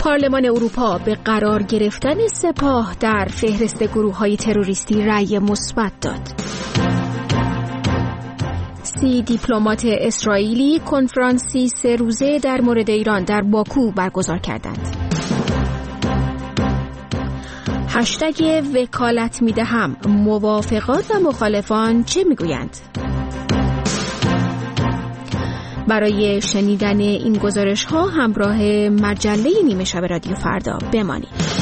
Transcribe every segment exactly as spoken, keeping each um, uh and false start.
پارلمان اروپا به قرار گرفتن سپاه در فهرست گروه‌های تروریستی رأی مثبت داد. سی دیپلمات اسرائیلی کنفرانسی سه روزه در مورد ایران در باکو برگزار کردند. هشتگ وکالت میدهم، موافقان و مخالفان چه میگویند؟ برای شنیدن این گزارش ها همراه مجله نیمه شب رادیو فردا بمانید.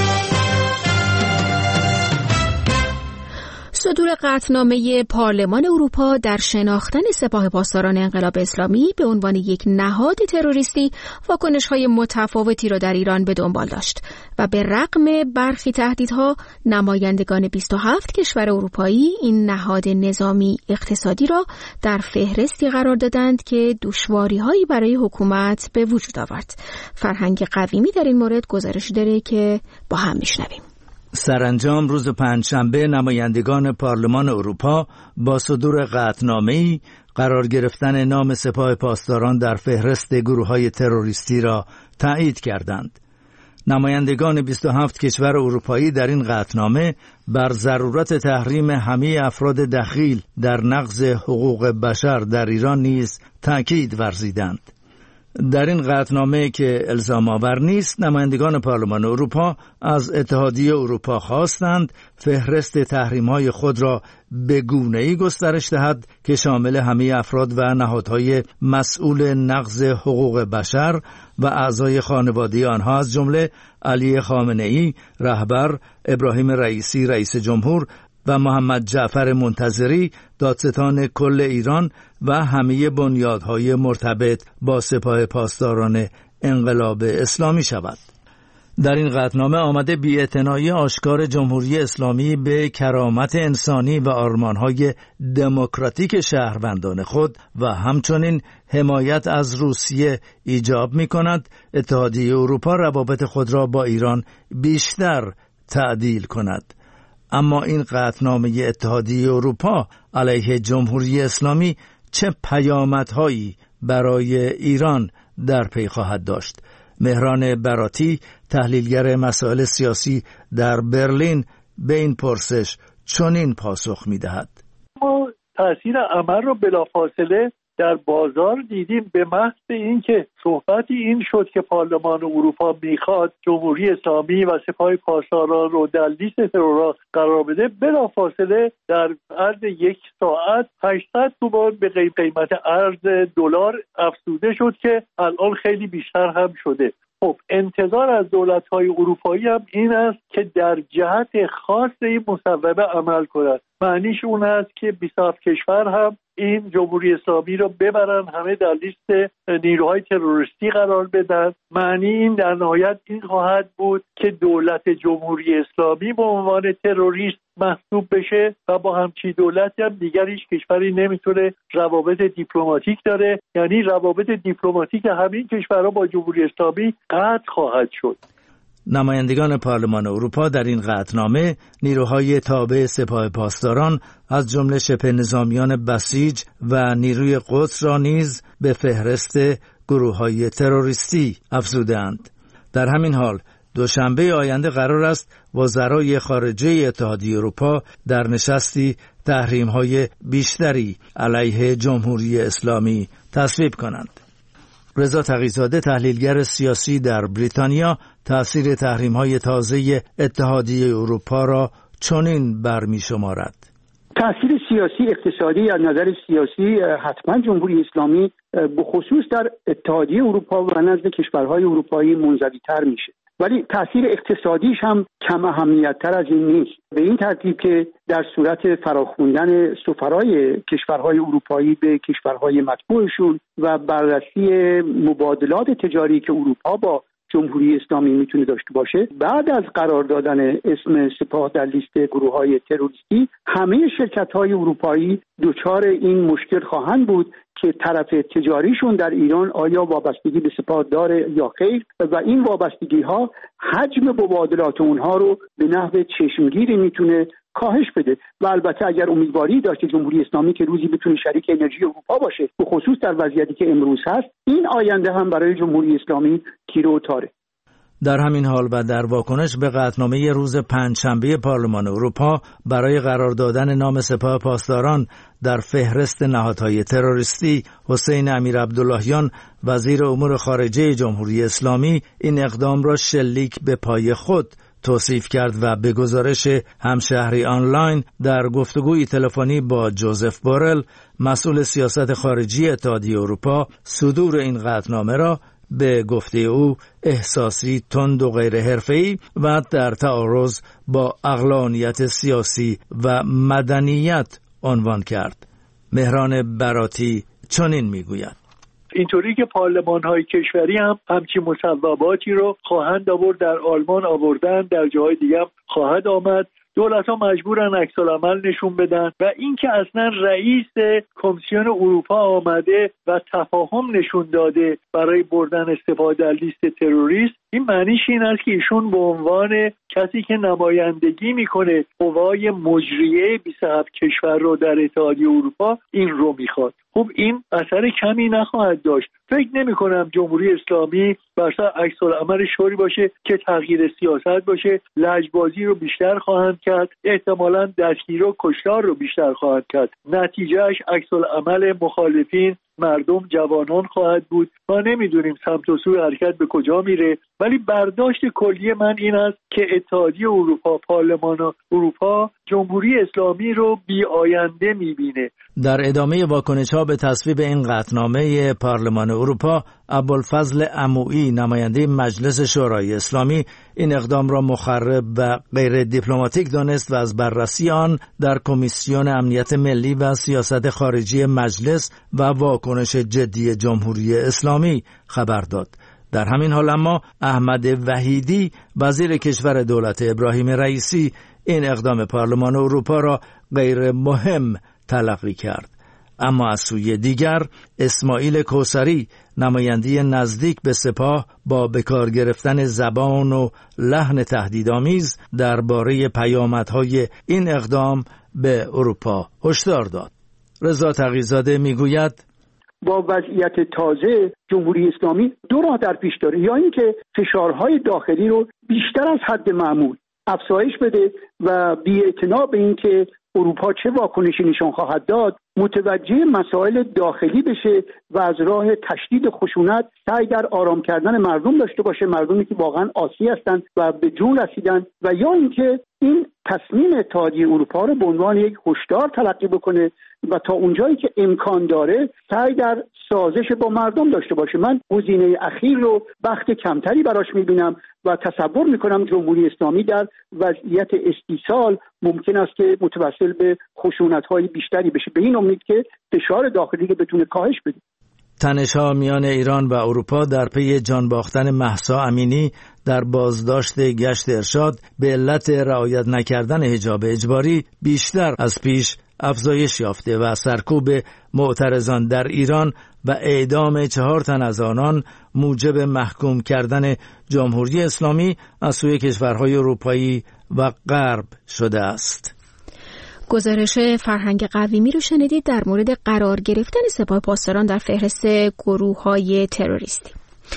صدور قطعنامه پارلمان اروپا در شناختن سپاه پاسداران انقلاب اسلامی به عنوان یک نهاد تروریستی واکنش‌های متفاوتی را در ایران به دنبال داشت و به رغم برخی تهدیدها نمایندگان بیست و هفت کشور اروپایی این نهاد نظامی اقتصادی را در فهرستی قرار دادند که دشواری‌هایی برای حکومت به وجود آورد. فرهنگ قویمی در این مورد گزارش داره که با هم میشنویم. سرانجام روز پنجشنبه نمایندگان پارلمان اروپا با صدور قطعنامه‌ای قرار گرفتن نام سپاه پاسداران در فهرست گروه‌های تروریستی را تایید کردند. نمایندگان بیست و هفت کشور اروپایی در این قطعنامه بر ضرورت تحریم همه افراد دخیل در نقض حقوق بشر در ایران نیز تأکید ورزیدند. در این قطعنامه که الزام آور نیست، نمایندگان پارلمان اروپا از اتحادیه اروپا خواستند فهرست تحریم‌های خود را به گونه‌ای گسترش دهد که شامل همه افراد و نهادهای مسئول نقض حقوق بشر و اعضای خانواده آنها از جمله علی خامنه‌ای رهبر، ابراهیم رئیسی رئیس جمهور و محمد جعفر منتظری دادستان کل ایران و همه بنیادهای مرتبط با سپاه پاسداران انقلاب اسلامی شود. در این قطعنامه آمده بی‌اعتنایی آشکار جمهوری اسلامی به کرامت انسانی و آرمانهای دموکراتیک شهروندان خود و همچنین حمایت از روسیه ایجاب می کند اتحادیه اروپا روابط خود را با ایران بیشتر تعدیل کند. اما این قطعنامه اتحادیه اروپا علیه جمهوری اسلامی چه پیامدهایی برای ایران در پی خواهد داشت؟ مهران براتی، تحلیلگر مسائل سیاسی در برلین، به این پرسش چنین پاسخ می‌دهد: ما تأثیر عمل را بلافاصله در بازار دیدیم. به محض اینکه صحبتی این شد که پارلمان اروپا میخواد جمهوری اسلامی و سپاه پاسداران رو در لیست ترورها قرار بده، بلافاصله در عرض یک ساعت هشتصد تومان به قیمت ارز دلار افزوده شد که الان خیلی بیشتر هم شده. خب انتظار از دولت‌های اروپایی هم این است که در جهت خاص این مصوبه عمل کنند. معنیش اون است که بیست و هفت کشور هم این جمهوری اسلامی رو ببرن همه در لیست نیروهای تروریستی قرار بدن. معنی این در نهایت این خواهد بود که دولت جمهوری اسلامی به عنوان تروریست محسوب بشه و با همچین دولتی هم دیگر هیچ کشوری نمیتونه روابط دیپلماتیک داره، یعنی روابط دیپلماتیک همین کشورها با جمهوری اسلامی قطع خواهد شد. نمایندگان پارلمان اروپا در این قطعنامه نیروهای تابع سپاه پاسداران از جمله شبه نظامیان بسیج و نیروی قدس را نیز به فهرست گروه‌های تروریستی افزودند. در همین حال دوشنبه آینده قرار است وزرای خارجه اتحادیه اروپا در نشستی تحریم‌های بیشتری علیه جمهوری اسلامی تصویب کنند. رضا تقی‌زاده، تحلیلگر سیاسی در بریتانیا، تأثیر تحریم‌های تازه اتحادیه اروپا را چنین برمی‌شمارد: تأثیر سیاسی اقتصادی از نظر سیاسی حتما جمهوری اسلامی به خصوص در اتحادیه اروپا و نزد کشورهای اروپایی منزوی‌تر میشه، ولی تأثیر اقتصادیش هم کم اهمیت‌تر از این نیست، به این ترتیب که در صورت فراخواندن سفرای کشورهای اروپایی به کشورهای متبوعشون و بررسی مبادلات تجاری که اروپا با جمهوری اسلامی میتونه داشته باشه، بعد از قرار دادن اسم سپاه در لیست گروه‌های تروریستی همه شرکت‌های اروپایی دچار این مشکل خواهند بود که طرف تجاریشون در ایران آیا وابستگی به سپاه داره یا خیر، و این وابستگی ها حجم مبادلات اونها رو به نحو چشمگیری میتونه کاهش بده. و البته اگر امیدواری داشته جمهوری اسلامی که روزی بتونه شریک انرژی اروپا باشه، به خصوص در وضعیتی که امروز هست، این آینده هم برای جمهوری اسلامی تیره و تاره. در همین حال و در واکنش به قطعنامه روز پنجشنبه پارلمان اروپا برای قرار دادن نام سپاه پاسداران در فهرست نهادهای تروریستی، حسین امیرعبداللهیان وزیر امور خارجه جمهوری اسلامی این اقدام را شلیک به پای خود توصیف کرد و به گزارش همشهری آنلاین در گفتگوی تلفنی با جوزف بورل مسئول سیاست خارجی اتحادیه اروپا صدور این قطعنامه را به گفته او احساسی، تند و غیر حرفه‌ای و در تعارض با عقلانیت سیاسی و مدنیت عنوان کرد. مهران براتی چنین میگوید: اینطوری که پارلمان‌های کشوری هم همچین مصوباتی رو خواهند آورد، در آلمان آوردن، در جاهای دیگه هم خواهد آمد. دولت‌ها مجبورن عکس‌العمل نشون بدن و اینکه اصلا رئیس کمیسیون اروپا آمده و تفاهم نشون داده برای بردن استفاده در لیست تروریست، این معنیش این است که ایشون به عنوان کسی که نمایندگی میکنه قوای مجریه بیست و هفت کشور رو در اتحادیه اروپا این رو میخواد. خب این اثر کمی نخواهد داشت. فکر نمی کنم جمهوری اسلامی برسر عکس العمل شوری باشه که تغییر سیاست باشه. لجبازی رو بیشتر خواهند کرد، احتمالاً دستگیری و کشتار رو بیشتر خواهند کرد. نتیجهش عکس العمل مخالفین، مردم، جوانان خواهد بود. ما نمیدونیم سمت و سوی حرکت به کجا میره، ولی برداشت کلی من این است که اتحادیه اروپا، پارلمان اروپا جمهوری اسلامی رو بی آینده میبینه. در ادامه واکنش‌ها به تصویب این قطعنامه پارلمان اروپا، ابوالفضل عمویی نماینده مجلس شورای اسلامی این اقدام را مخرب و غیر دیپلماتیک دانست و از بررسی آن در کمیسیون امنیت ملی و سیاست خارجی مجلس و واکنش جدی جمهوری اسلامی خبر داد. در همین حال اما احمد وحیدی وزیر کشور دولت ابراهیم رئیسی این اقدام پارلمان اروپا را غیر مهم تلقی کرد. اما از سوی دیگر اسماعیل کوثری نماینده نزدیک به سپاه با بکار گرفتن زبان و لحن تهدیدآمیز درباره پیامدهای این اقدام به اروپا هشدار داد. رضا تقی‌زاده میگوید: با وضعیت تازه جمهوری اسلامی دو راه در پیش داره، یا اینکه فشارهای داخلی رو بیشتر از حد معمول افزایش بده و بی‌اعتنا به اینکه اروپا چه واکنشی نشان خواهد داد متوجه مسائل داخلی بشه و از راه تشدید خشونت سعی در آرام کردن مردم داشته باشه، مردمی که واقعا عاصی هستند و به جون رسیدن، و یا اینکه این تصمیم اتحادیه اروپا رو به عنوان یک هشدار تلقی بکنه و تا اونجایی که امکان داره سعی در سازش با مردم داشته باشه. من گزینه اخیر رو بخت کمتری براش میبینم و تصور میکنم جمهوری اسلامی در وضعیت استیصال ممکن است که متوسل به خشونت‌های بیشتری بشه، به این امید که فشار داخلی که بتونه کاهش بده. تنش‌ها میان ایران و اروپا در پی جان باختن مهسا امینی در بازداشت گشت ارشاد به علت رعایت نکردن حجاب اجباری بیشتر از پیش افزایش یافته و سرکوب معترضان در ایران و اعدام چهار تن از آنان موجب محکوم کردن جمهوری اسلامی از سوی کشورهای اروپایی و غرب شده است. گزارش فرهنگ قویمی رو شنیدید در مورد قرار گرفتن سپاه پاسداران در فهرست گروه‌های تروریستی.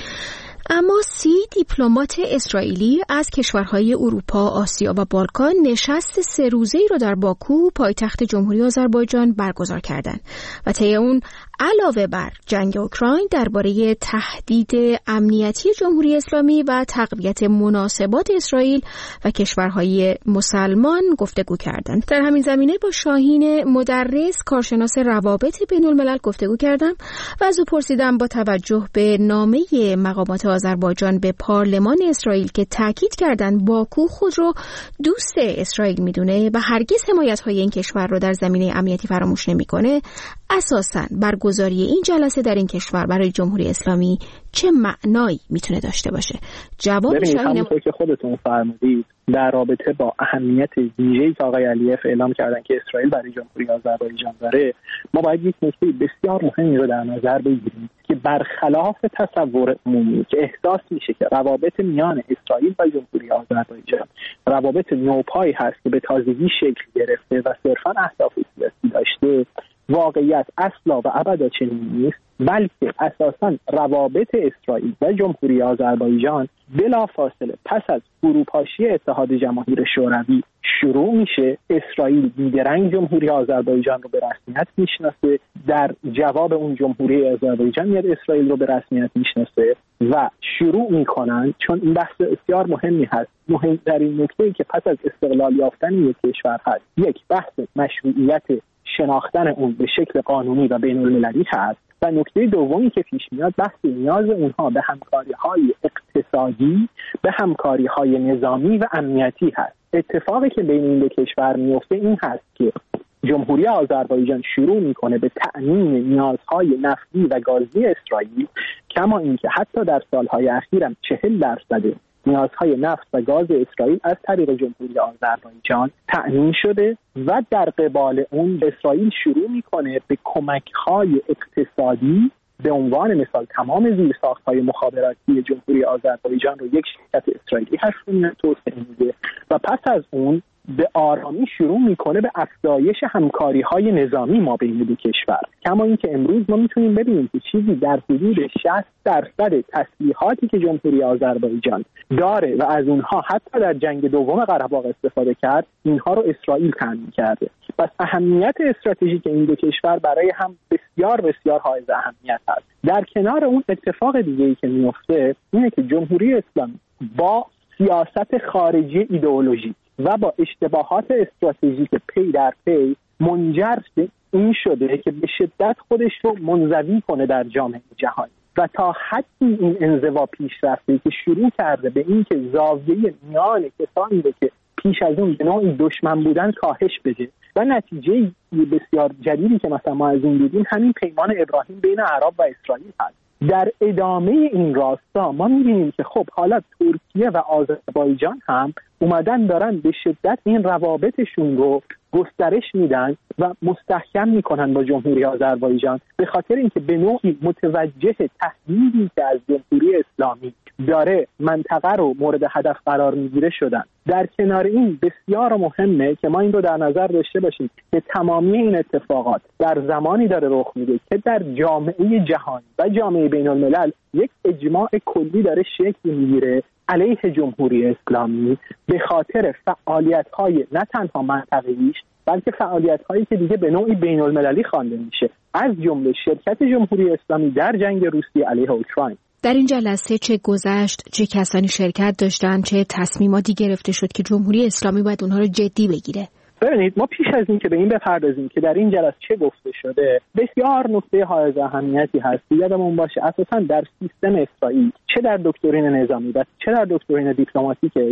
اما سی دیپلمات اسرائیلی از کشورهای اروپا، آسیا و بالکان نشست سه روزه‌ای را در باکو، پایتخت جمهوری آذربایجان برگزار کردند و طی اون علاوه بر جنگ اوکراین درباره تهدید امنیتی جمهوری اسلامی و تقویت مناسبات اسرائیل و کشورهای مسلمان گفتگو کردند. در همین زمینه با شاهین مدرس، کارشناس روابط بین‌الملل گفتگو کردم و از او پرسیدم با توجه به نامه مقامات آذربایجان به پارلمان اسرائیل که تاکید کردند باکو خود رو دوست اسرائیل میدونه و هرگز حمایت‌های این کشور رو در زمینه امنیتی فراموش نمی‌کنه، اساساً برگزاری این جلسه در این کشور برای جمهوری اسلامی چه معنایی میتونه داشته باشه؟ جواب شاهین همونطور که خودتون فرمودید در رابطه با اهمیت ویژه‌ای که آقای علیف اعلام کردن که اسرائیل برای جمهوری آذربایجان داره، ما باید یک نکته بسیار مهمی رو در نظر بگیریم که برخلاف تصور عمومی که احساس میشه که روابط میان اسرائیل و جمهوری آذربایجان روابط نوپایی هست که به تازگی شکل گرفته و صرفاً اهداف سیاسی داشته، واقعیت اصلا و ابدا چنین نیست، بلکه اساساً روابط اسرائیل و جمهوری آذربایجان بلافاصله پس از فروپاشی اتحاد جماهیر شوروی شروع میشه. اسرائیل بیدرنگ جمهوری آذربایجان رو به رسمیت میشناسه، در جواب اون جمهوری آذربایجان میاد اسرائیل رو به رسمیت میشناسه و شروع میکنن. چون این بحث بسیار مهمی هست، مهمترین نکته‌ای که پس از استقلال یافتن یک کشور هست، یک بحث مشروعیت شناختن اون به شکل قانونی و بین المللی هست و نکته دومی که پیش میاد بحث نیاز اونها به همکاری‌های اقتصادی، به همکاری‌های نظامی و امنیتی هست. اتفاقی که بین این دو کشور میفته این هست که جمهوری آذربایجان شروع میکنه به تأمین نیازهای نفتی و گازی اسرائیل، کما اینکه حتی در سالهای اخیر هم چهل درصد نیازهای نفت و گاز اسرائیل از طریق جمهوری آذربایجان تأمین شده و در قبال اون اسرائیل شروع میکنه به کمک‌های اقتصادی، به عنوان مثال تمام زیرساخت‌های مخابراتی جمهوری آذربایجان رو یک شرکت اسرائیلی هست توسعه میده و پس از اون به آرامی شروع میکنه به افزایش همکاری‌های نظامی ما بین دو کشور. کما اینکه امروز ما میتونیم ببینیم که چیزی در حدود شصت درصد تسلیحاتی که جمهوری آذربایجان داره و از اونها حتی در جنگ دوم قره باغ استفاده کرد، اینها رو اسرائیل تامین کرده. پس اهمیت استراتژیک این دو کشور برای هم بسیار بسیار حائز اهمیت است. در کنار اون اتفاق دیگه‌ای که میفته اینه که جمهوری اسلامی با سیاست خارجی ایدئولوژیک و با اشتباهات استراتژیک پی در پی منجر به این شده که به شدت خودش رو منزوی کنه در جامعه جهانی و تا حدی این انزوا پیش رفته که شروع کرده به این که زاویه میان کسانی رو که پیش از اون به نوعی دشمن بودن کاهش بده و نتیجه بسیار جدیدی که مثلا ما از این دیدیم همین پیمان ابراهیم بین عرب و اسرائیل هست. در ادامه این راستا ما می‌بینیم که خب حالا ترکیه و آذربایجان هم اومدن دارن به شدت این روابطشون رو گسترش میدن و مستحکم میکنن با جمهوری آذربایجان، به خاطر اینکه به نوعی متوجه تهدیدی که از جمهوری اسلامی داره منطقه رو مورد هدف قرار میگیره شدن. در کنار این بسیار مهمه که ما این رو در نظر داشته باشیم که تمامی این اتفاقات در زمانی داره رخ میده که در جامعه جهانی و جامعه بین الملل یک اجماع کلی داره شکل میگیره علیه جمهوری اسلامی به خاطر فعالیت‌های نه تنها منطقه‌ایش بلکه فعالیت‌هایی که دیگه به نوعی بین المللی خوانده میشه، از جمله شرکت جمهوری اسلامی در جنگ روسیه علیه اوکراین. در این جلسه چه گذشت، چه کسانی شرکت داشتن، چه تصمیماتی گرفته شد که جمهوری اسلامی باید اونها رو جدی بگیره؟ ببینید ما پیش از این که به این بپردازیم که در این جلسه چه گفته شده، بسیار نکته حائز اهمیتی هست. یادمون باشه اساساً در سیستم اسرائیل چه در دکترین نظامی و چه در دکترین دیپلماتیکش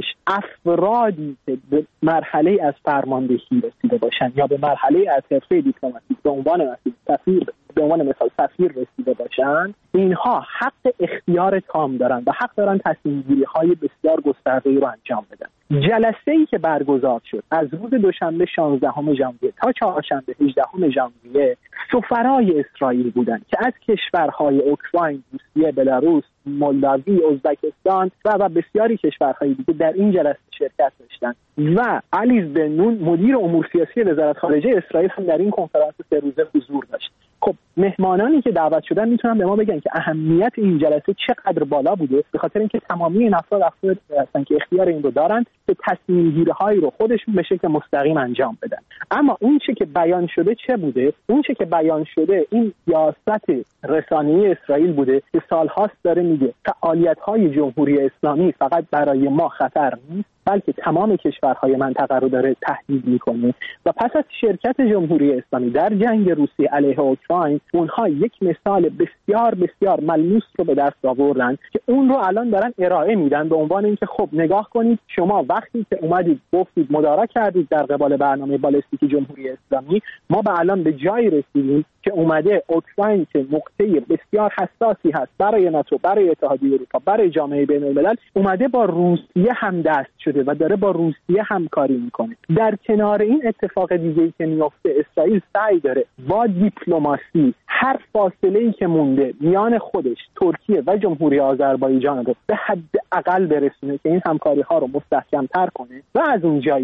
افرادی که به مرحله از فرماندهی رسیده باشن یا به مرحله از حرفه دیپلماتیک به عنوان سفیر به عنوان مثال سفیر رسیده باشن، اینها حق اختیار تام دارن و حق دارن تصمیم‌گیری‌های بسیار گسترده‌ای رو انجام بدن. جلسه‌ای که برگزار شد از روز دوشنبه شانزدهم ژانویه تا چهارشنبه هجدهم ژانویه سفرای اسرائیل بودند که از کشورهای اوکراین، روسیه، بلاروس، مولداوی، ازبکستان و و بسیاری کشورهای دیگه در این جلسه شرکت داشتند و علی بن نون مدیر امور سیاسی وزارت خارجه اسرائیل هم در این کنفرانس سه روزه حضور داشت. خب مهمانانی که دعوت شدن میتونن به ما بگن که اهمیت این جلسه چقدر بالا بوده، به خاطر اینکه تمامی این افراد افراد هستن که اختیار این رو دارن که تصمیم گیری هایی رو خودشون به شکل مستقیم انجام بدن. اما اون چه که بیان شده چه بوده؟ اون چه که بیان شده این سیاست رسانه‌ای اسرائیل بوده که سالهاست داره میگه فعالیت های جمهوری اسلامی فقط برای ما خطر نیست بلکه تمام کشورهای منطقه رو داره تهدید میکنه و پس از شرکت جمهوری اسلامی در جنگ روسیه علیه اوکراین اونها یک مثال بسیار بسیار ملموس رو به دست آوردن که اون رو الان دارن ارائه میدن به عنوان اینکه خب نگاه کنید شما وقتی که اومدید گفتید مدارا کردید در قبال برنامه بالستیک جمهوری اسلامی، ما به الان به جایی رسیدیم که اومده اوکراین که نقطه بسیار حساسی هست برای ناتو، برای اتحادیه اروپا، برای جامعه بین الملل، اومده با روسیه همدست شده و داره با روسیه همکاری میکنه. در کنار این اتفاق دیگه‌ای که میفته اسرائیل سعی داره با دیپلماسی هر فاصله‌ای که مونده میان خودش، ترکیه و جمهوری آذربایجان رو به حد اقل برسونه که این همکاری ها رو مستحکم‌تر کنه و از اون جایی که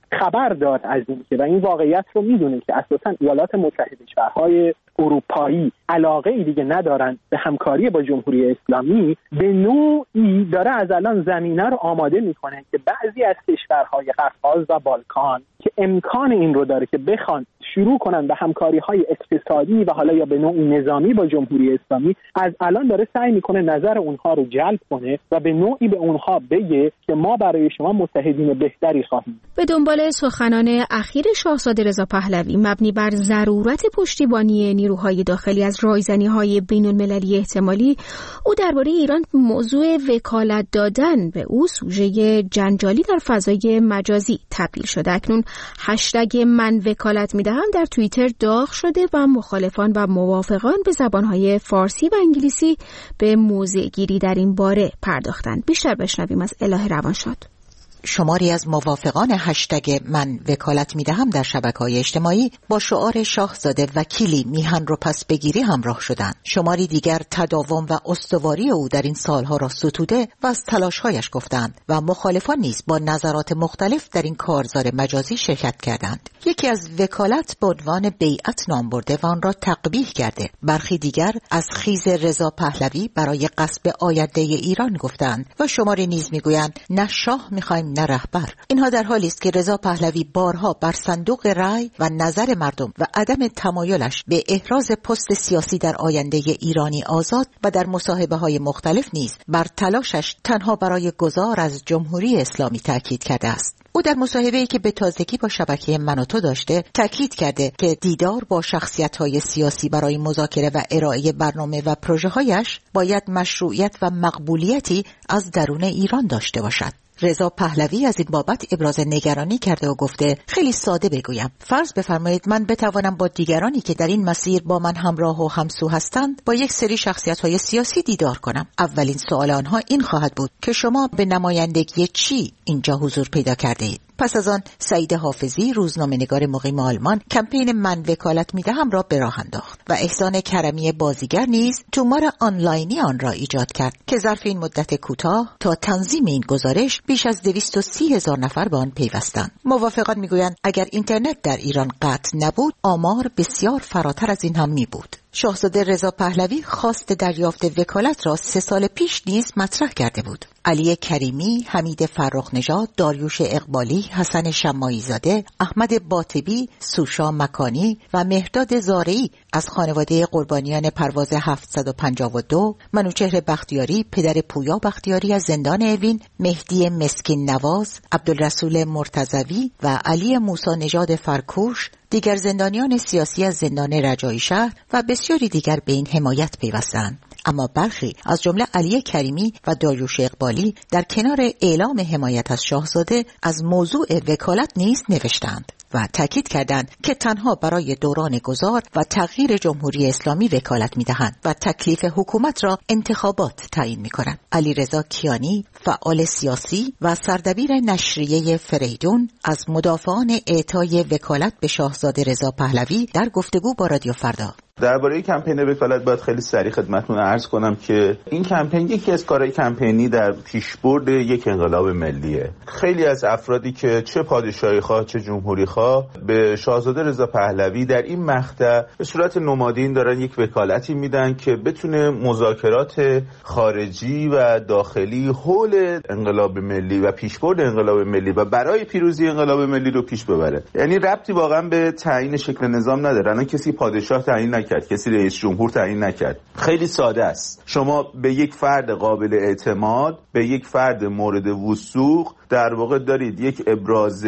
خبر داد از این که و این واقعیت رو میدونه که اساساً ایالات متحده کشورهای اروپایی علاقه ای دیگه ندارن به همکاری با جمهوری اسلامی، به نوعی داره از الان زمینه رو آماده میکنه که بعضی از کشورهای قفقاز و بالکان که امکان این رو داره که بخوان شروع کنن به همکاری‌های اقتصادی و حالا یا به نوعی نظامی با جمهوری اسلامی، از الان داره سعی میکنه نظر اونها رو جلب کنه و به نوعی به اونها بگه که ما برای شما متحدین بهتری خواهیم. به دنبال سخنان اخیر شاهزاده رضا پهلوی مبنی بر ضرورت پشتیبانی نیروهای داخلی از رایزنی‌های بین‌المللی احتمالی، او درباره ایران موضوع وکالت دادن به او سوژه جنجالی در فضای مجازی تبدیل شده. اکنون هشتگ من وکالت میدهم در توییتر داغ شده و مخالفان و موافقان به زبانهای فارسی و انگلیسی به موضع گیری در این باره پرداختند. بیشتر بشنویم از الهه روانشاد. شماری از موافقان هشتگ من وکالت میدهم در شبکه‌های اجتماعی با شعار شاهزاده وکیلی میهن رو پس بگیری همراه شدند. شماری دیگر تداوم و استواری او در این سالها را ستوده و از تلاش‌هایش گفتند و مخالفان نیز با نظرات مختلف در این کارزار مجازی شرکت کردند. یکی از وکالت به عنوان بیعت نام برده و آن را تقبیح کرده. برخی دیگر از خیز رضا پهلوی برای غصب آینده ایران گفتند و شماری نیز میگویند نه شاه می‌خوایم نه رهبر. اینها در حالی است که رضا پهلوی بارها بر صندوق رای و نظر مردم و عدم تمایلش به احراز پست سیاسی در آینده ایرانی آزاد و در مصاحبه‌های مختلف نیز بر تلاشش تنها برای گذار از جمهوری اسلامی تاکید کرده است. او در مصاحبه‌ای که به تازگی با شبکه من و تو داشته تاکید کرده که دیدار با شخصیت‌های سیاسی برای مذاکره و ارائه برنامه و پروژه‌هایش باید مشروعیت و مقبولیتی از درون ایران داشته باشد. رضا پهلوی از این بابت ابراز نگرانی کرده و گفته خیلی ساده بگویم، فرض بفرمایید من بتوانم با دیگرانی که در این مسیر با من همراه و همسو هستند با یک سری شخصیت‌های سیاسی دیدار کنم. اولین سوال آنها این خواهد بود که شما به نمایندگی چی اینجا حضور پیدا کرده اید؟ پس از آن سعید حافظی روزنامه‌نگار مقیم آلمان کمپین من وکالت میدهم را به راه انداخت و احسان کرمی بازیگر نیز تومار آنلاینی آن را ایجاد کرد که ظرف این مدت کوتاه تا تنظیم این گزارش بیش از دویست و سی هزار نفر به آن پیوستند. موافقان میگویند اگر اینترنت در ایران قطع نبود آمار بسیار فراتر از این هم می بود. شاهزاده رضا پهلوی خواست دریافت وکالت را سه سال پیش نیز مطرح کرده بود. علی کریمی، حمید فرخ نژاد، داریوش اقبالی، حسن شماعی زاده، احمد باطبی، سوشا مکانی و مهرداد زارعی از خانواده قربانیان پرواز هفتصد و پنجاه و دو، منوچهر بختیاری، پدر پویا بختیاری از زندان اوین، مهدی مسکین نواز، عبدالرسول مرتضوی و علی موسی نژاد فرکوش، دیگر زندانیان سیاسی از زندان رجایی شهر و بسیاری دیگر به این حمایت پیوستند. اما برخی از جمله علی کریمی و داریوش اقبالی در کنار اعلام حمایت از شاهزاده از موضوع وکالت نیز نوشتند و تاکید کردند که تنها برای دوران گذار و تغییر جمهوری اسلامی وکالت می‌دهند و تکلیف حکومت را انتخابات تعیین می‌کنند. علیرضا کیانی، فعال سیاسی و سردبیر نشریه فریدون، از مدافعان اعطای وکالت به شاهزاده رضا پهلوی در گفتگو با رادیو فردا درباره کمپین وکالت باید خیلی سریع خدمتتون عرض کنم که این کمپین یکی از کارهای کمپینی در پیشبرد یک انقلاب ملیه. خیلی از افرادی که چه پادشاهی خواه چه جمهوری خواه به شاهزاده رضا پهلوی در این مقطع به صورت نمادین دارن یک وکالتی میدن که بتونه مذاکرات خارجی و داخلی حول انقلاب ملی و پیشبرد انقلاب ملی و برای پیروزی انقلاب ملی رو پیش ببره. یعنی ربطی واقعا به تعیین شکل نظام نداره. الان کسی پادشاه تعیین نکرد، کسی رئیس جمهور تعیین نکرد. خیلی ساده است. شما به یک فرد قابل اعتماد، به یک فرد مورد وثوق در واقع دارید یک ابراز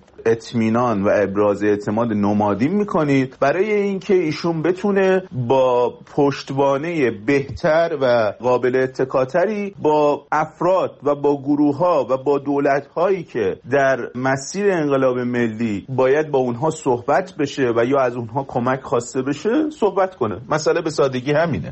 اطمینان و ابراز اعتماد نمادین میکنید برای اینکه ایشون بتونه با پشتوانه بهتر و قابل اتکاتری با افراد و با گروه ها و با دولت هایی که در مسیر انقلاب ملی باید با اونها صحبت بشه و یا از اونها کمک خواسته بشه صحبت کنه. مسئله به سادگی همینه.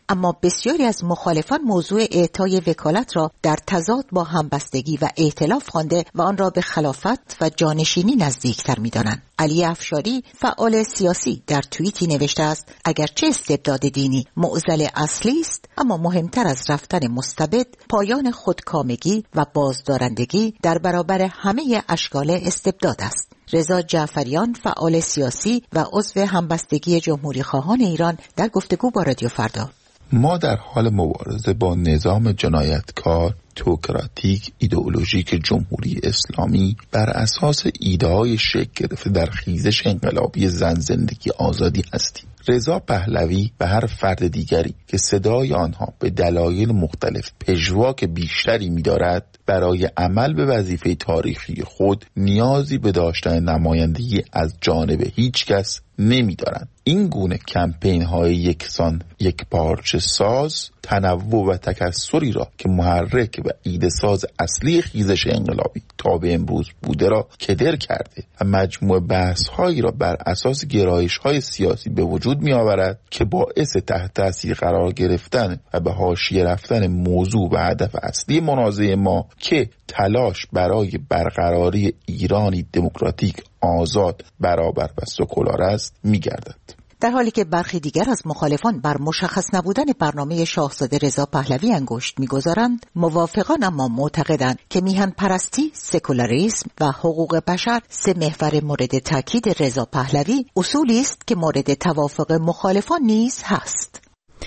اما بسیاری از مخالفان موضوع اعطای وکالت را در تضاد با همبستگی و ائتلاف خوانده و آن را به خلافت و جانشینی نزدیکتر می‌دانند. علی افشاری فعال سیاسی در توییتی نوشته است اگرچه استبداد دینی معضل اصلی است، اما مهمتر از رفتن مستبد پایان خودکامگی و بازدارندگی در برابر همه اشکال استبداد است. رضا جعفریان فعال سیاسی و عضو همبستگی جمهوری خواهان ایران در گفتگو با رادیو فردا: ما در حال مبارزه با نظام جنایتکار، توکراتیک، ایدئولوژیک جمهوری اسلامی بر اساس ایده‌های شکل گرفته در خیزش انقلابی زن، زندگی، آزادی هستیم. رضا پهلوی و هر فرد دیگری که صدای آنها به دلایل مختلف پژواک بیشتری می‌دارد، برای عمل به وظیفه تاریخی خود نیازی به داشتن نمایندگی از جانب هیچ کس نمی‌دارند. این گونه کمپین‌های یکسان، یکپارچه ساز، تنوع و تکثری را که محرک و ایده ساز اصلی خیزش انقلابی تا به امروز بوده را کدر کرده و مجموع بحث‌هایی را بر اساس گرایش‌های سیاسی به وجود می‌آورد که باعث تحت تاثیر قرار گرفتن و به حاشیه رفتن موضوع و هدف اصلی منازعه ما که تلاش برای برقراری ایرانی دموکراتیک، آزاد، برابر و سکولار است می‌گردد. در حالی که برخی دیگر از مخالفان بر مشخص نبودن برنامه شاهزاده رضا پهلوی انگشت می‌گذارند، موافقان اما معتقدند که میهن پرستی، سکولاریسم و حقوق بشر سه محور مورد تاکید رضا پهلوی اصولی است که مورد توافق مخالفان نیز هست.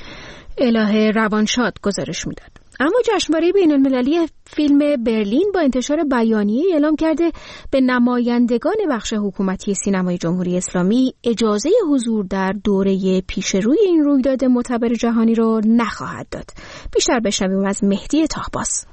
الهه روانشاد گزارش می‌داد. اما جشنواره بین‌المللی فیلم برلین با انتشار بیانیه اعلام کرده به نمایندگان بخش حکومتی سینمای جمهوری اسلامی اجازه حضور در دوره پیشروی این رویداد معتبر جهانی را نخواهد داد. بیشتر بشنویم از مهدی طاهباس.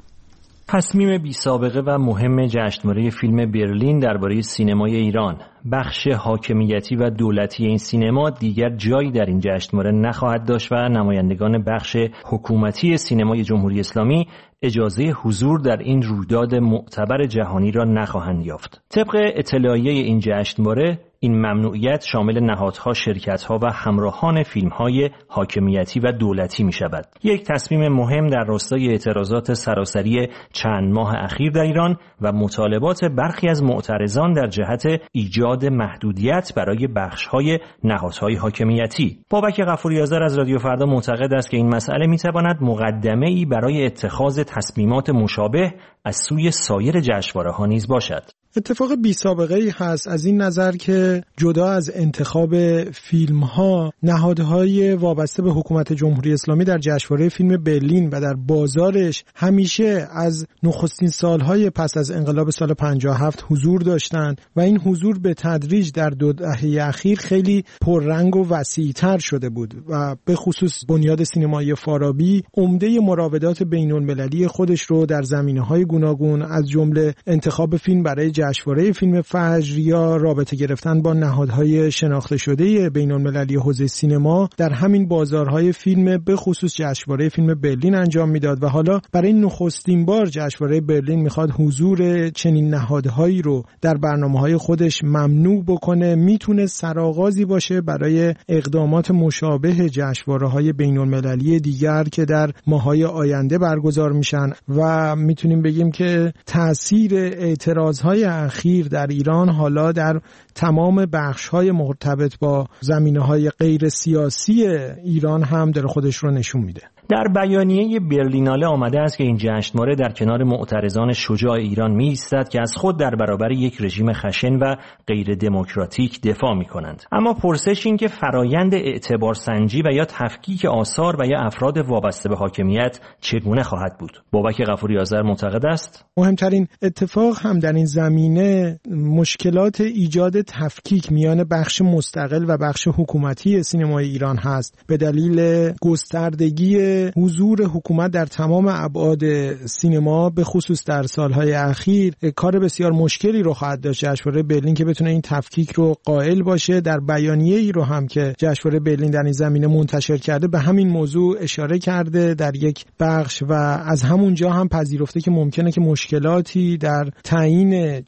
تصمیم بی سابقه و مهم جشنواره فیلم برلین درباره سینمای ایران. بخش حاکمیتی و دولتی این سینما دیگر جایی در این جشنواره نخواهد داشت و نمایندگان بخش حکومتی سینمای جمهوری اسلامی اجازه حضور در این رویداد معتبر جهانی را نخواهند یافت. طبق اطلاعیه این جشنواره، این ممنوعیت شامل نهادها، شرکت‌ها و همراهان فیلم‌های حاکمیتی و دولتی می‌شود. یک تصمیم مهم در راستای اعتراضات سراسری چند ماه اخیر در ایران و مطالبات برخی از معترضان در جهت ایجاد محدودیت برای بخش‌های نهادهای حاکمیتی. بابک غفوری آذر از رادیو فردا معتقد است که این مسئله می‌تواند مقدمه‌ای برای اتخاذ تصمیمات مشابه از سوی سایر جشنواره‌ها نیز باشد. اتفاق بی سابقه ای هست از این نظر که جدا از انتخاب فیلم ها، نهادهای وابسته به حکومت جمهوری اسلامی در جشنواره فیلم برلین و در بازارش همیشه از نخستین سالهای پس از انقلاب سال پنجاه و هفت حضور داشتند و این حضور به تدریج در دو دهه اخیر خیلی پررنگ و وسیع‌تر شده بود و به خصوص بنیاد سینمایی فارابی عمده مراودات بین‌المللی خودش رو در زمینه‌های گوناگون از جمله انتخاب فیلم برای جشنواره فیلم فجر یا رابطه گرفتن با نهادهای شناخته شده بین‌المللی حوزه سینما در همین بازارهای فیلم به خصوص جشنواره فیلم برلین انجام میداد و حالا برای نخستین بار جشنواره برلین میخواد حضور چنین نهادهایی رو در برنامه‌های خودش ممنوع بکنه. میتونه سرآغازی باشه برای اقدامات مشابه جشنواره‌های بین‌المللی دیگر که در ماه‌های آینده برگزار میشن و میتونیم بگیم که تأثیر اعتراض‌های اخیر در ایران حالا در تمام بخش‌های مرتبط با زمینه‌های غیر سیاسی ایران هم در خودش رو نشون میده. در بیانیه برلیناله آمده است که این جشنواره در کنار معترضان شجاع ایران می ایستد که از خود در برابر یک رژیم خشن و غیر دموکراتیک دفاع می کنند. اما پرسش این که فرایند اعتبار سنجی و یا تفکیک آثار و یا افراد وابسته به حاکمیت چگونه خواهد بود؟ بابک غفوری آذر معتقد است مهمترین اتفاق هم در این زمینه مشکلات ایجاد تفکیک میان بخش مستقل و بخش حکومتی سینمای ایران هست. به دلیل گستردگی حضور حکومت در تمام ابعاد سینما به خصوص در سالهای اخیر کار بسیار مشکلی رو خواهد داشت جشنواره برلین که بتونه این تفکیک رو قائل باشه. در بیانیه ای رو هم که جشنواره برلین در این زمینه منتشر کرده به همین موضوع اشاره کرده در یک بخش و از همونجا هم پذیرفته که ممکنه که مشکلاتی در تعیین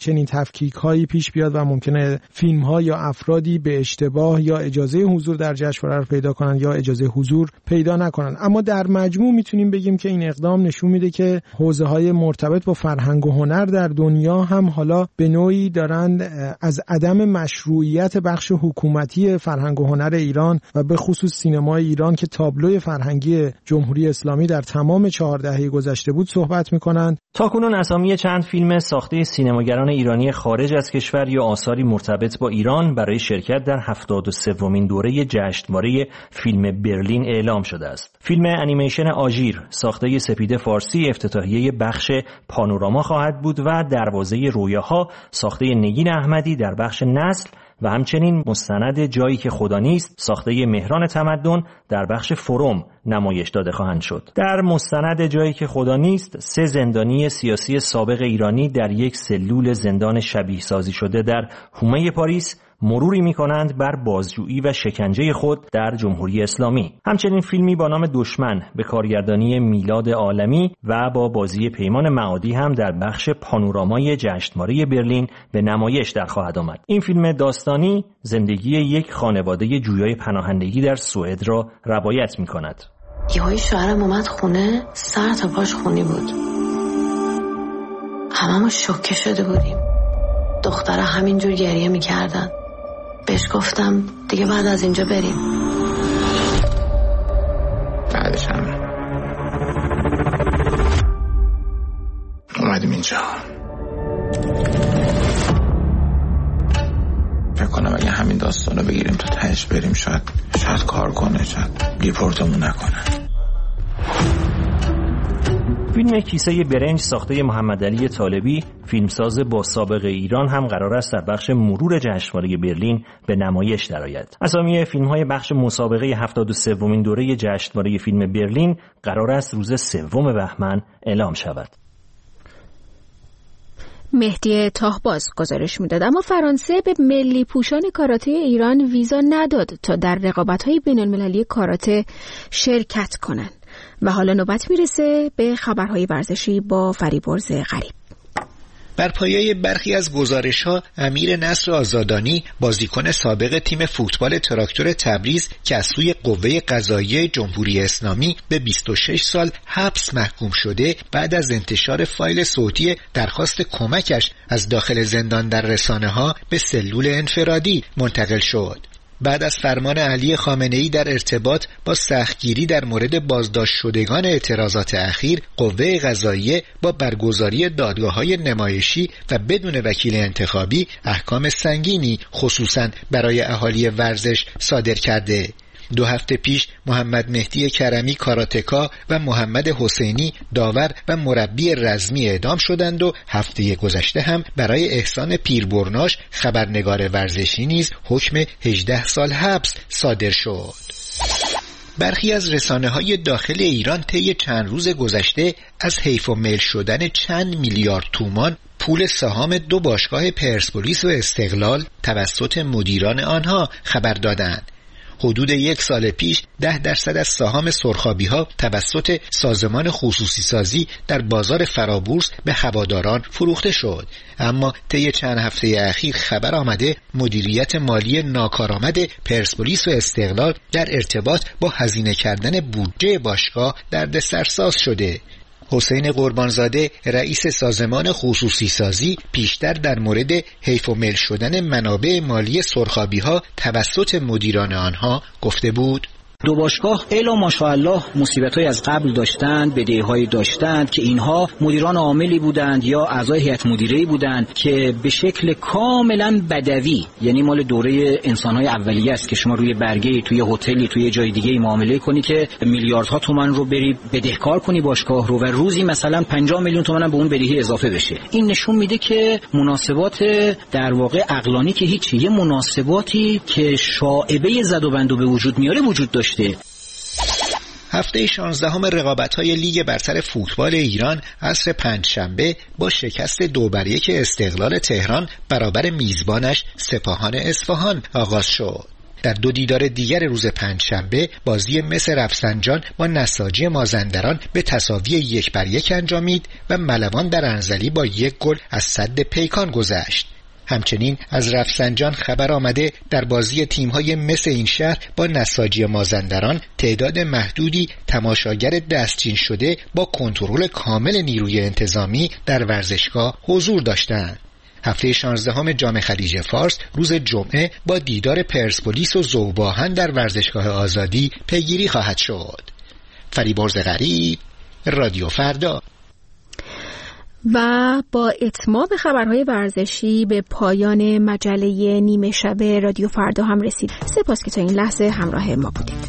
چنین تفکیک هایی پیش بیاد و ممکنه فیلم ها یا افرادی به اشتباه یا اجازه حضور در جشنواره رو پیدا کنن یا اجازه حضور پیدا نکنن. اما در مجموع میتونیم بگیم که این اقدام نشون میده که حوزه های مرتبط با فرهنگ و هنر در دنیا هم حالا به نوعی دارن از عدم مشروعیت بخش حکومتی فرهنگ و هنر ایران و به خصوص سینمای ایران که تابلوی فرهنگی جمهوری اسلامی در تمام چهار دهه گذشته بود صحبت میکنن. تاکنون اسامی چند فیلم ساخته سینماگران ایرانی خارج از کشور یا آثاری مرتبط با ایران برای شرکت در هفتاد و سومین دوره جشنواره فیلم برلین اعلام شده است. فیلم انیمیشن آژیر ساخته سپید فارسی افتتاحیه بخش پانوراما خواهد بود و دروازه رویاها ساخته نگین احمدی در بخش نسل و همچنین مستند جایی که خدا نیست ساخته مهران تمدن در بخش فروم نمایش داده خواهند شد. در مستند جایی که خدا نیست سه زندانی سیاسی سابق ایرانی در یک سلول زندان شبیه سازی شده در حومه پاریس مروری می‌کنند بر بازجویی و شکنجه خود در جمهوری اسلامی. همچنین فیلمی با نام دشمن به کارگردانی میلاد عالمی و با بازی پیمان معادی هم در بخش پانورامای جشنواره برلین به نمایش در خواهد آمد. این فیلم داستانی زندگی یک خانواده جویای پناهندگی در سوئد را روایت می‌کند. یهویی شوهرم اومد خونه، سر تا پاش خونی بود. هممون شوکه شده بودیم. دختره همینجور گریه می‌کردن. بهش گفتم دیگه بعد از اینجا بریم. بعدش هم اومدیم اینجا. فکر کنم اگه همین داستانو بگیریم تا تهش بریم شاید شاید کار کنه، شاید دیپورتمون نکنه. فیلم کیسه برنج ساخته محمد علی طالبی فیلمساز با سابقه ایران هم قرار است در بخش مرور جشنواره برلین به نمایش درآید. اسامی فیلم‌های بخش مسابقه هفتاد و سومین دوره جشنواره فیلم برلین قرار است روز سوم بهمن اعلام شود. مهدی تاهباز گزارش میداد. اما فرانسه به ملی پوشان کاراته ایران ویزا نداد تا در رقابت‌های بین‌المللی کاراته شرکت کنند. و حالا نوبت میرسه به خبرهای ورزشی با فریبرز غریب. بر پایه برخی از گزارش‌ها امیر نصر آزادانی بازیکن سابق تیم فوتبال تراکتور تبریز که از سوی قوه قضاییه جمهوری اسلامی به بیست و شش سال حبس محکوم شده بعد از انتشار فایل صوتی درخواست کمکش از داخل زندان در رسانه‌ها به سلول انفرادی منتقل شد. بعد از فرمان علی خامنه‌ای در ارتباط با سختگیری در مورد بازداشت شدگان اعتراضات اخیر، قوه قضاییه با برگزاری دادگاه‌های نمایشی و بدون وکیل انتخابی احکام سنگینی خصوصاً برای اهالی ورزش صادر کرده. دو هفته پیش محمد مهدی کرمی کاراتکا و محمد حسینی داور و مربی رزمی اعدام شدند و هفته گذشته هم برای احسان پیربرناش خبرنگار ورزشی نیز حکم هجده سال حبس صادر شد. برخی از رسانه‌های داخل ایران طی چند روز گذشته از حیف و میل شدن چند میلیارد تومان پول سهام دو باشگاه پرسپولیس و استقلال توسط مدیران آنها خبر دادند. حدود یک سال پیش ده درصد از سهام سرخابی ها توسط سازمان خصوصی سازی در بازار فرابورس به هواداران فروخته شد، اما طی چند هفته اخیر خبر آمده مدیریت مالی ناکارآمد پرسپولیس و استقلال در ارتباط با هزینه کردن بودجه باشگاه دردسرساز شده. حسین قربانزاده رئیس سازمان خصوصی سازی پیشتر در مورد حیف و میل شدن منابع مالی سرخابی ها توسط مدیران آنها گفته بود: دو باشگاه الا ماشاءالله مصیبت‌های از قبل داشتند، بدهی‌های داشتند که اینها مدیران عاملی بودند یا اعضای هیئت مدیره‌ای بودند که به شکل کاملا بدوی، یعنی مال دوره انسان‌های اولیه است که شما روی برگه توی هتلی توی جای دیگه معامله کنی که میلیاردها تومان رو بری بدهکار کنی باشگاه رو و روزی مثلا پنجاه میلیون تومان هم به اون بدهی اضافه بشه. این نشون میده که مناسبات در واقع عقلانی که هیچ، یه مناسباتی که شائبه زد و بند به وجود میاره وجود داشته. هفته شانزدهم رقابت‌های لیگ برتر فوتبال ایران عصر پنجشنبه با شکست دو بر یک استقلال تهران برابر میزبانش سپاهان اصفهان آغاز شد. در دو دیدار دیگر روز پنجشنبه بازی مس رفسنجان با نساجی مازندران به تساوی یک بر یک انجامید و ملوان در انزلی با یک گل از سد پیکان گذشت. همچنین از رفسنجان خبر آمده در بازی تیم‌های مس این شهر با نساجی مازندران تعداد محدودی تماشاگر دستچین شده با کنترل کامل نیروی انتظامی در ورزشگاه حضور داشتند. هفته شانزدهم جام خلیج فارس روز جمعه با دیدار پرسپولیس و ذوب‌آهن در ورزشگاه آزادی پیگیری خواهد شد. فریبرز غریب، رادیو فردا. و با اتمام خبرهای ورزشی به پایان مجله نیمه شب رادیو فردا هم رسید. سپاس که تا این لحظه همراه ما بودید.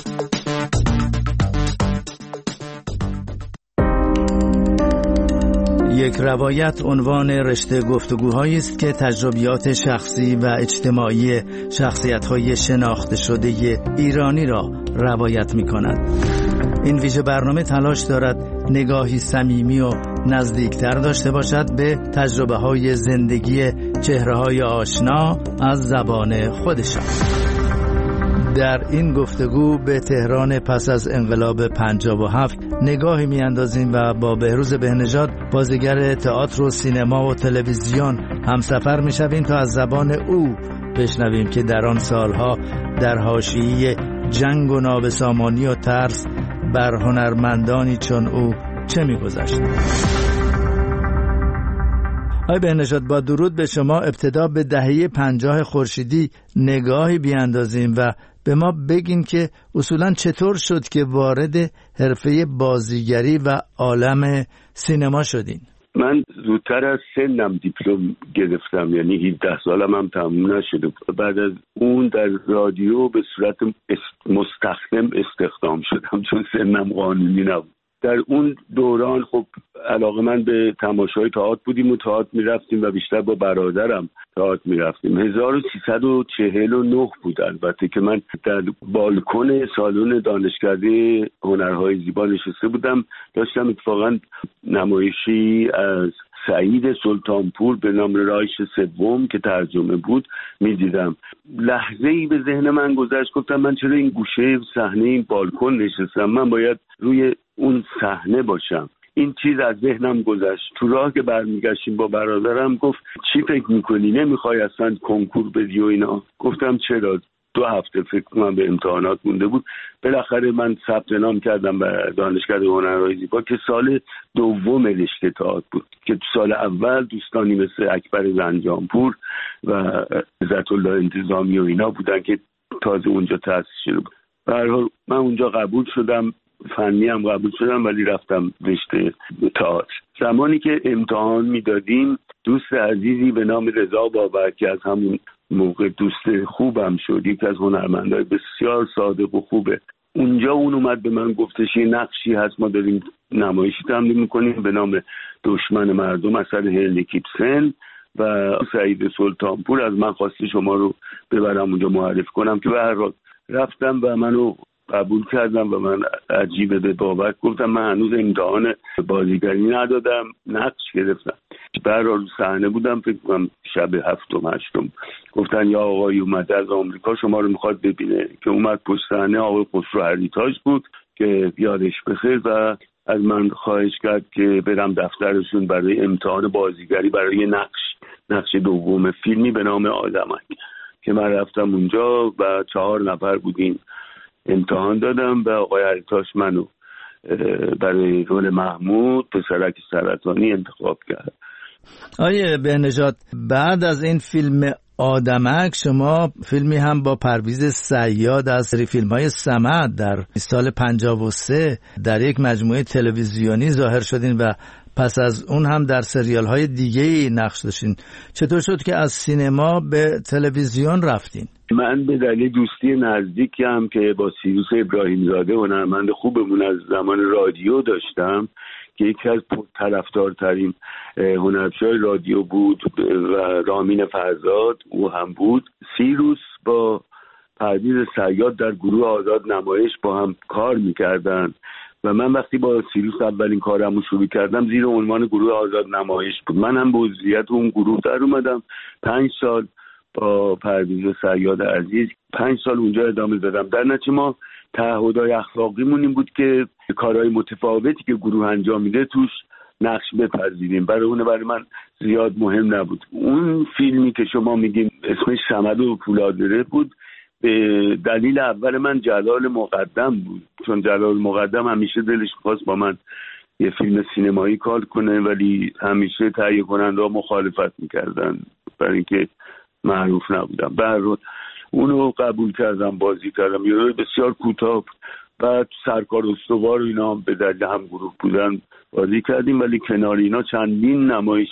یک روایت عنوان رشته گفتگوهایی است که تجربیات شخصی و اجتماعی شخصیت‌های شناخته شده ایرانی را روایت می‌کند. این ویژه برنامه تلاش دارد نگاهی صمیمی و نزدیکتر داشته باشد به تجربه‌های زندگی چهره‌های آشنا از زبان خودشان. در این گفتگو به تهران پس از انقلاب پنجاه و هفت نگاهی می‌اندازیم و با بهروز بهنژاد بازیگر تئاتر و سینما و تلویزیون همسفر می‌شویم تا از زبان او بشنویم که در آن سالها در حاشیه جنگ و نابسامانی و ترس بر هنرمندانی چون او چه می‌گذشت. آقای بهنژاد، با درود به شما ابتدا به دهه پنجاه خورشیدی نگاهی بیاندازیم و به ما بگین که اصولاً چطور شد که وارد حرفه بازیگری و عالم سینما شدین؟ من زودتر از سنم دیپلم گرفتم، یعنی هفده سالم هم تموم نشده. بعد از اون در رادیو به صورت مستخدم استخدام شدم چون سنم قانونی نبود. در اون دوران خب علاقه من به تماشای تئاتر بودیم و تئاتر میرفتیم و بیشتر با برادرم تئاتر میرفتیم. هزار و سیصد و چهل و نه بود البته که من در بالکن سالن دانشکده هنرهای زیبا نشسته بودم. داشتم اتفاقا نمایشی از سعید سلطانپور به نام رایش سوم که ترجمه بود میدیدم. لحظه ای به ذهن من گذشت، گفتم من چرا این گوشه صحنه این بالکن نشستم، من باید روی اون صحنه باشم. این چیز از ذهنم گذشت. تو راه که برمیگشتیم با برادرم گفت چی فکر میکنی، نمیخوای اصلا کنکور بدی و اینا؟ گفتم چرا؟ دو هفته فکر کنم به امتحانات مونده بود. بالاخره من ثبت نام کردم به دانشکده هنرهای زیبا که سال دوم رشته تئاتر بود که سال اول دوستانی مثل اکبر زنجانپور و عزت الله انتظامی و اینا بودن که تازه اونجا تأسیس شده بود. به هر حال من اونجا قبول شدم، فنی هم قبول شدم، ولی رفتم رشته تئاتر. زمانی که امتحان میدادیم دوست عزیزی به نام رضا بابک که از همون موقع دوست خوبم شد، یکی از هنرمندای بسیار صادق و خوبه، اونجا اون اومد به من گفتش یه نقشی هست ما داریم نمایشی تمرین میکنیم به نام دشمن مردم اثر هنری کیپسن و سعید سلطانپور از من خواسته شما رو ببرم اونجا معرفی کنم که به هر حال رفتم و منو قبول کردم و من عجیبه به بابک گفتم من هنوز امتحان بازیگری ندادم، نقش گرفتم. برای رو صحنه بودم فکر کنم شب هفتم هشتم، گفتن یا آقای اومده از آمریکا شما رو میخواد ببینه، که اومد پشت صحنه آقای خسرو هریتاژ بود که یادش بخیر و از من خواهش کرد که برم دفترشون برای امتحان بازیگری برای نقش نقش دوم فیلمی به نام آدمک که من رفتم اونجا و چهار نفر بودیم، امتحان دادم و آقای هریتاژ منو برای رول محمود پسرک سرطانی انتخاب کرد. آیه بهنژاد، بعد از این فیلم آدمک شما فیلمی هم با پرویز صیاد از سری فیلم‌های صمد در سال پنجاه و سه در یک مجموعه تلویزیونی ظاهر شدین و پس از اون هم در سریال‌های دیگه‌ای نقش داشتین. چطور شد که از سینما به تلویزیون رفتین؟ من به دلیل دوستی نزدیکی هم که با سیروس ابراهیمزاده هنرمند خوبمون از زمان رادیو داشتم که یکی از طرفدارترین هنرپیشه‌های رادیو بود و رامین فرزاد او هم بود. سیروس با پرویز صیاد در گروه آزاد نمایش با هم کار میکردن و من وقتی با سیروس اولین کارمو شروع کردم زیر عنوان گروه آزاد نمایش بود. من هم به عضویت اون گروه در اومدم. پنج سال با پرویز و صیاد عزیز پنج سال اونجا ادامه دادم. در نتیجه ما تعهدهای اخلاقیمون این بود که کارهای متفاوتی که گروه انجام میده توش نقش بپذیریم. برای اون برای من زیاد مهم نبود. اون فیلمی که شما میگین اسمش صمد و پولادره بود، به دلیل اول من جلال مقدم بود، چون جلال مقدم همیشه دلش خواست با من یه فیلم سینمایی کار کنه، ولی همیشه تهیه کننده ها مخالفت میکردن برای اینکه معروف نبودم. به هر حال اونو قبول کردم، بازی کردم. یه بسیار کوتاه، بعد سرکار استوار و اینا به دلیل هم گروه بودن بازی کردیم، ولی کنار اینا چندین نمایش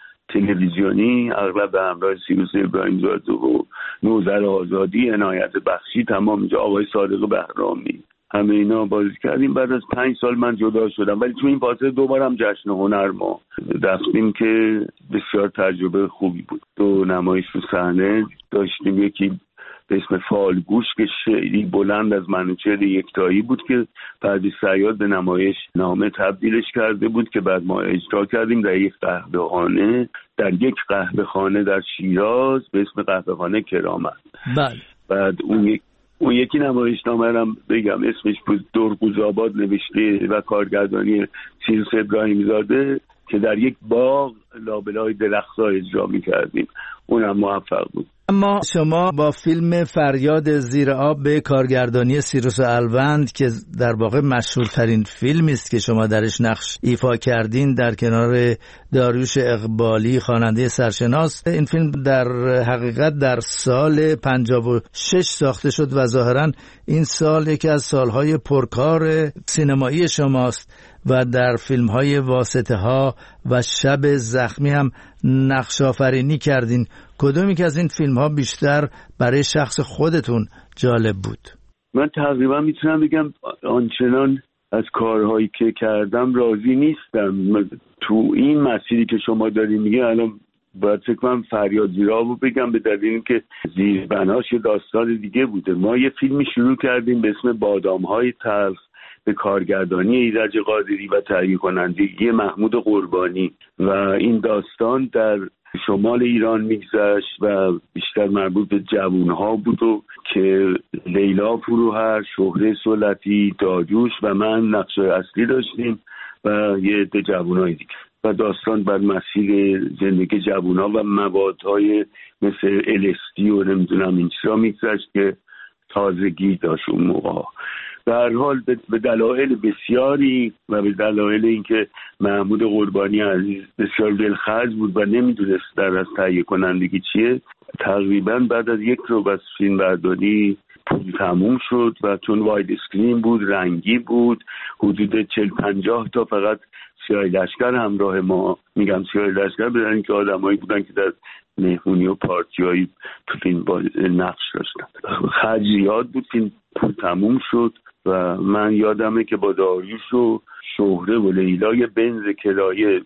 تلویزیونی اغلب به همراه سیروس ابراهیم زاده و نوذر آزادی، عنایت بخشی، تمام اینجا آقای صادق بهرامی، همه اینا بازی کردیم. بعد از پنج سال من جدا شدم، ولی تو این فاصله دوبارم جشن هنر ما رفتیم که بسیار تجربه خوبی بود. دو نمایش رو صحنه داشتیم، یکی به اسم فالگوش که شعری بلند از منوچهر یکتایی بود که پرویز صیاد به نمایش نامه تبدیلش کرده بود که بعد ما اجرا کردیم در یک قهوه‌خانه در یک قهوه‌خانه در شیراز به اسم قهوه‌خانه کرامت. بله. بعد اون یک اون یکی نمایش نامه هم بگم اسمش بود درگوزآباد، نوشته و کارگردانی سیروس ابراهیم زاده که در یک باغ لابلای درخت‌ها اجرا می‌کردیم. اونم موفق بود. اما شما با فیلم فریاد زیر آب به کارگردانی سیروس الوند که در واقع مشهورترین فیلمی است که شما درش نقش ایفا کردین در کنار داریوش اقبالی خواننده سرشناس، این فیلم در حقیقت در سال پنجاه و شش ساخته شد و ظاهراً این سال یکی از سالهای پرکار سینمایی شماست و در فیلم‌های واسطه ها و شب زخمی هم نقش آفرینی کردین. کدومی که از این فیلم‌ها بیشتر برای شخص خودتون جالب بود؟ من تقریبا میتونم بگم آنچنان از کارهایی که کردم راضی نیستم. تو این مسیری که شما دارین میگه الان باید فکر کنم فریاد زیر آب رو بگم، به دلیل اینکه زیربناش داستان دیگه بوده. ما یه فیلمی شروع کردیم به اسم بادام‌های تلخ به کارگردانی ایرج قادری و تهیه کنندگی محمود قربانی و این داستان در شمال ایران میگذشت و بیشتر مربوط به جوانها بود و که لیلا فروهر، شهره سلطی، داریوش و من نقش اصلی داشتیم و یه عده جوانای دیگه و داستان بر مسیر زندگی جوانها و موادهای مثل الستی و نمیدونم این چیزا میگذشت که تازگی داشت اون موقع. به هر حال به دلایل بسیاری و به دلایل اینکه محمود قربانی عزیز بسیار دلخرج بود و نمیدونست در از تهیه کنندگی چیه، تقریبا بعد از یک رو بس فیلم برداری پول تموم شد و چون واید اسکرین بود، رنگی بود، حدود چهل پنجاه تا فقط سیاه لشکر همراه ما، میگم سیاه لشکر بدن اینکه آدمایی بودن که در مهمونی و پارتیایی تو فیلم با نقش داشتن. خرج زیاد بود، فیلم پول تموم شد و من یادمه که با داریوش و شهره و لیلای بنز کرایه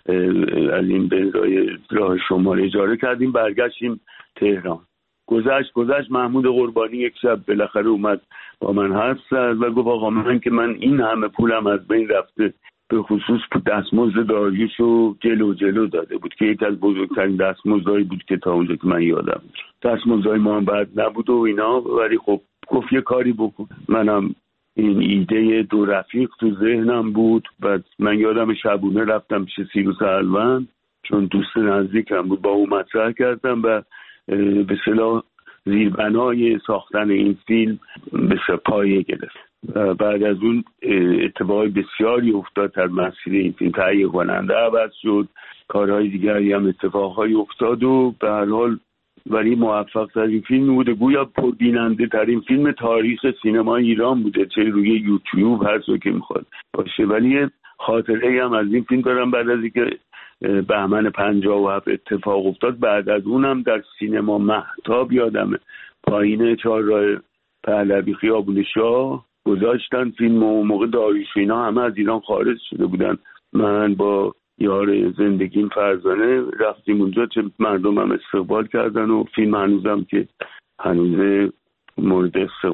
از این بنزای راه شمال اجاره کردیم، برگشتیم تهران. گذشت گذشت محمود قربانی یک شب بالاخره اومد با من حرف زد و گفت آقا من که من این همه پولم از بین رفته، به خصوص دستمزد داریوش رو جلو جلو داده بود که یک از بزرگترین دستمزدهایی بود که تا اونجا که من یادم. دستمزدهای ما هم بد نبود و اینا، ولی خب گفت یه کاری بکن. منم این ایده دو رفیق تو ذهنم بود. بعد من یادم شبونه رفتم پیش سیروس الوند چون دوست نزدیکم بود، با اون مطرح کردم و به اصطلاح زیربنای ساختن این فیلم به پایه گرفت. بعد از اون اتفاقای بسیاری افتاد در مسیر این فیلم، تهیه کننده عوض شد، کارهای دیگری هم اتفاقهای افتاد و به هر حال ولی موفق ترین فیلم بوده، گویا پربیننده ترین فیلم تاریخ سینما ایران بوده، چه روی یوتیوب هر چه که میخواد باشه. ولی خاطره هم از این فیلم دارم، بعد از اینکه بهمن پنجاه و هفت اتفاق افتاد، بعد از اونم در سینما مهتاب یادمه پایین چهارراه پهلوی خیابون شاه گذاشتن فیلم و موقع داریوش اینا همه از ایران خارج شده بودن. من با یار زندگیم فرزانه رفتیم اونجا، چه مردم هم استقبال کردن و فیلم هنوزم که هنوز مورد استقبال.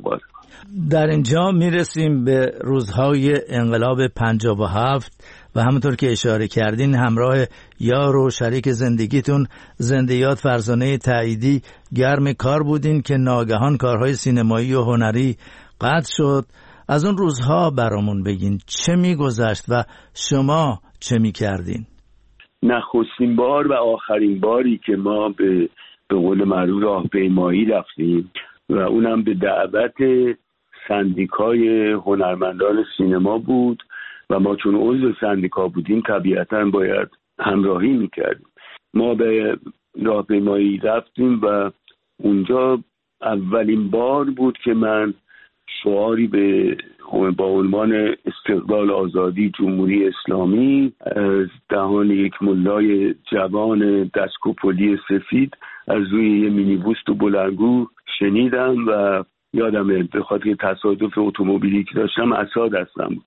در اینجا میرسیم به روزهای انقلاب پنجاه و هفت و همونطور که اشاره کردین همراه یار و شریک زندگیتون زنده‌یاد فرزانه تعییدی گرم کار بودین که ناگهان کارهای سینمایی و هنری قطع شد. از اون روزها برامون بگین چه میگذشت و شما چه میکردین؟ نخستین بار و آخرین باری که ما به به قول معروف راهپیمایی رفتیم و اونم به دعوت سندیکای هنرمندان سینما بود و ما چون عضو سندیکا بودیم طبیعتاً باید همراهی میکردیم. ما به راهپیمایی رفتیم و اونجا اولین بار بود که من شعاری به با عنوان استقلال آزادی جمهوری اسلامی از دهان یک ملای جوان دستکوپولی سفید از روی یه مینیبوس تو بلندگو شنیدم و یادمه به خاطر تصادف اتومبیلی که داشتم عصا دستم بود